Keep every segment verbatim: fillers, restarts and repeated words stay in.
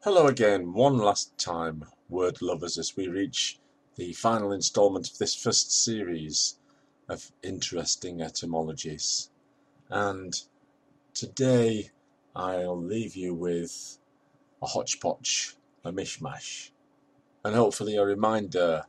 Hello again, one last time, word lovers, as we reach the final instalment of this first series of interesting etymologies. And today I'll leave you with a hodgepodge, a mishmash, and hopefully a reminder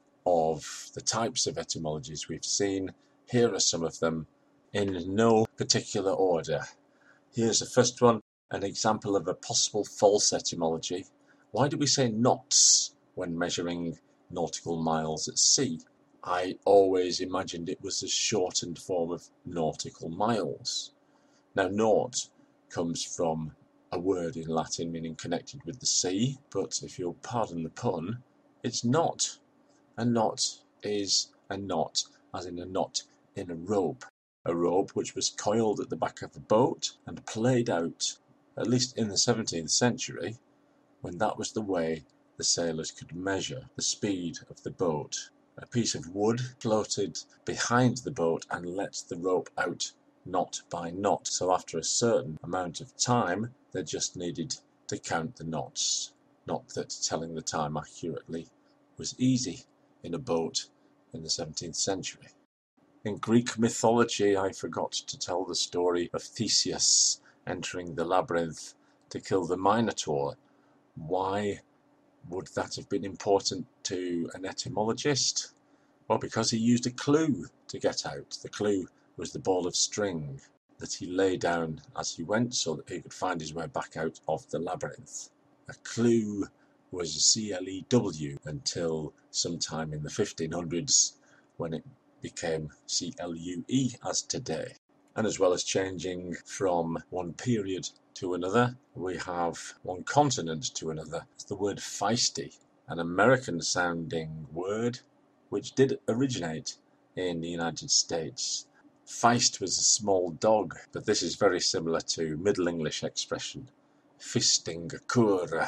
of the types of etymologies we've seen. Here are some of them in no particular order. Here's the first one, an example of a possible false etymology. Why do we say knots when measuring nautical miles at sea? I always imagined it was a shortened form of nautical miles. Now, naut comes from a word in Latin meaning connected with the sea, but if you'll pardon the pun, it's not. A knot is a knot, as in a knot in a rope. A rope which was coiled at the back of a boat and played out, at least in the seventeenth century, when that was the way the sailors could measure the speed of the boat. A piece of wood floated behind the boat and let the rope out knot by knot. So after a certain amount of time, they just needed to count the knots. Not that telling the time accurately was easy in a boat in the seventeenth century. In Greek mythology, I forgot to tell the story of Theseus entering the labyrinth to kill the Minotaur. Why would that have been important to an etymologist? Well, because he used a clue to get out. The clue was the ball of string that he lay down as he went so that he could find his way back out of the labyrinth. A clue was a C L E W until sometime in the fifteen hundreds when it became C L U E as today. And as well as changing from one period to another, we have one continent to another. It's the word feisty, an American sounding word which did originate in the United States. Feist was a small dog, but this is very similar to Middle English expression fisting a cur,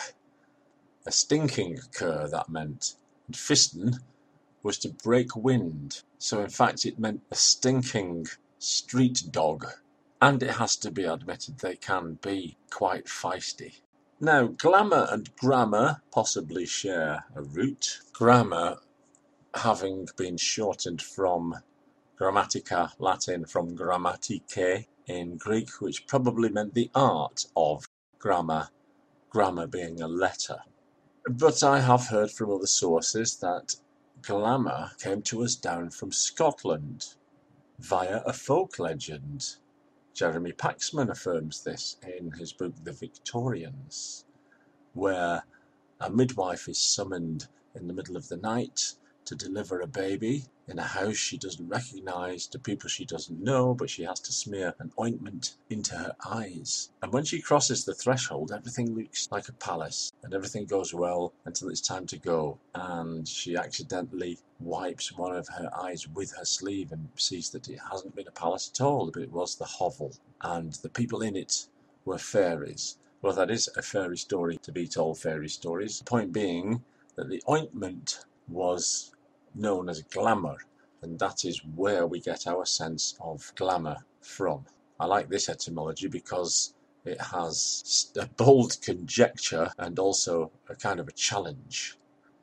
a stinking cur that meant. And fisten was to break wind. So in fact it meant a stinking street dog. And it has to be admitted they can be quite feisty. Now, glamour and grammar possibly share a root. Grammar having been shortened from grammatica, Latin from grammatike in Greek, which probably meant the art of grammar, grammar being a letter. But I have heard from other sources that glamour came to us down from Scotland via a folk legend. Jeremy Paxman affirms this in his book The Victorians, where a midwife is summoned in the middle of the night to deliver a baby in a house she doesn't recognise, to people she doesn't know, but she has to smear an ointment into her eyes. And when she crosses the threshold, everything looks like a palace, and everything goes well until it's time to go. And she accidentally wipes one of her eyes with her sleeve and sees that it hasn't been a palace at all, but it was the hovel. And the people in it were fairies. Well, that is a fairy story to beat all fairy stories. The point being that the ointment was known as glamour, and that is where we get our sense of glamour from. I like this etymology because it has a bold conjecture and also a kind of a challenge.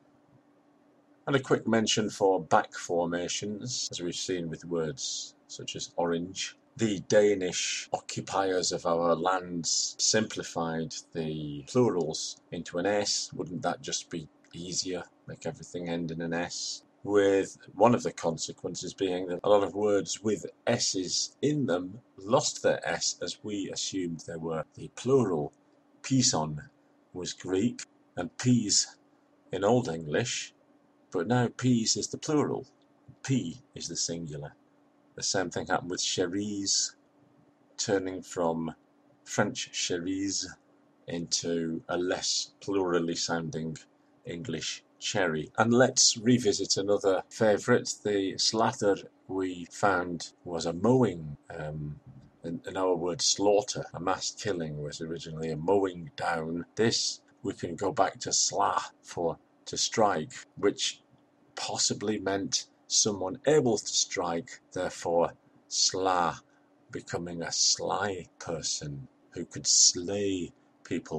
And a quick mention for back formations, as we've seen with words such as orange. The Danish occupiers of our lands simplified the plurals into an S. Wouldn't that just be easier, make everything end in an S? With one of the consequences being that a lot of words with S's in them lost their S, as we assumed they were the plural. Pison was Greek and peas in Old English, but now peas is the plural. P is the singular. The same thing happened with cherise, turning from French cerise into a less plurally sounding English cherry. And let's revisit another favourite. The slather we found was a mowing. Um, in, in our word slaughter, a mass killing was originally a mowing down. This we can go back to sla for to strike, which possibly meant someone able to strike, therefore sla becoming a sly person who could slay people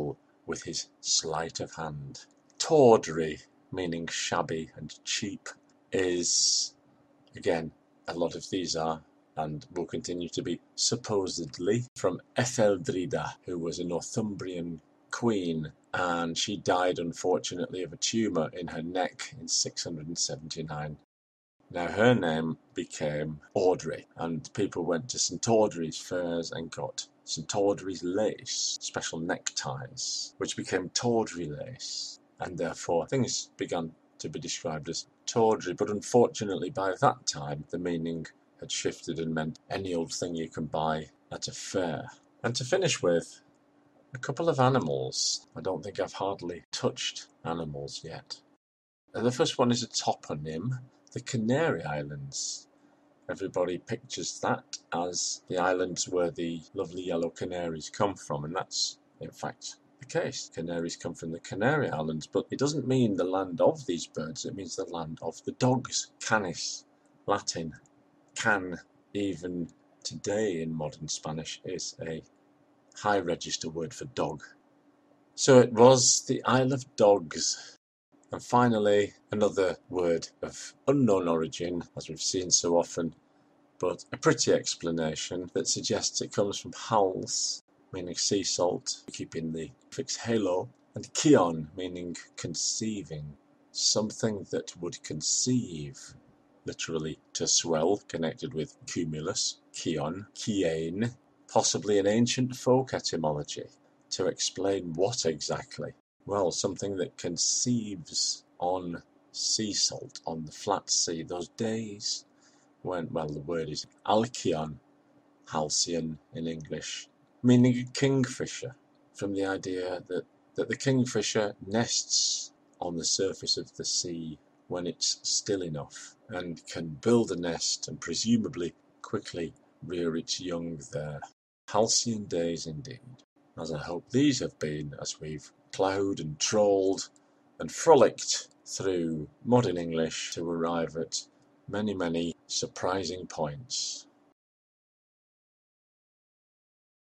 with his sleight of hand. Tawdry, meaning shabby and cheap, is, again, a lot of these are, and will continue to be, supposedly from Etheldrida, who was a Northumbrian queen, and she died unfortunately of a tumour in her neck in six hundred seventy-nine. Now her name became Audrey, and people went to St Audrey's fairs and got St Audrey's lace, special neckties, which became tawdry lace, and therefore things began to be described as tawdry. But unfortunately by that time the meaning had shifted and meant any old thing you can buy at a fair. And to finish with, a couple of animals. I don't think I've hardly touched animals yet. And the first one is a toponym, the Canary Islands. Everybody pictures that as the islands where the lovely yellow canaries come from, and that's in fact the case. Canaries come from the Canary Islands, but it doesn't mean the land of these birds, it means the land of the dogs. Canis, Latin. Can, even today in modern Spanish, is a high register word for dog. So it was the Isle of Dogs. And finally, another word of unknown origin, as we've seen so often, but a pretty explanation that suggests it comes from hals, meaning sea salt, keeping the prefix halo, and kion, meaning conceiving, something that would conceive, literally to swell, connected with cumulus, kion, kiein, possibly an ancient folk etymology. To explain what exactly? Well, something that conceives on sea salt, on the flat sea, those days when, well, the word is alkion, halcyon in English, meaning a kingfisher, from the idea that, that the kingfisher nests on the surface of the sea when it's still enough, and can build a nest and presumably quickly rear its young there. Halcyon days indeed, as I hope these have been, as we've ploughed and trolled and frolicked through modern English to arrive at many, many surprising points.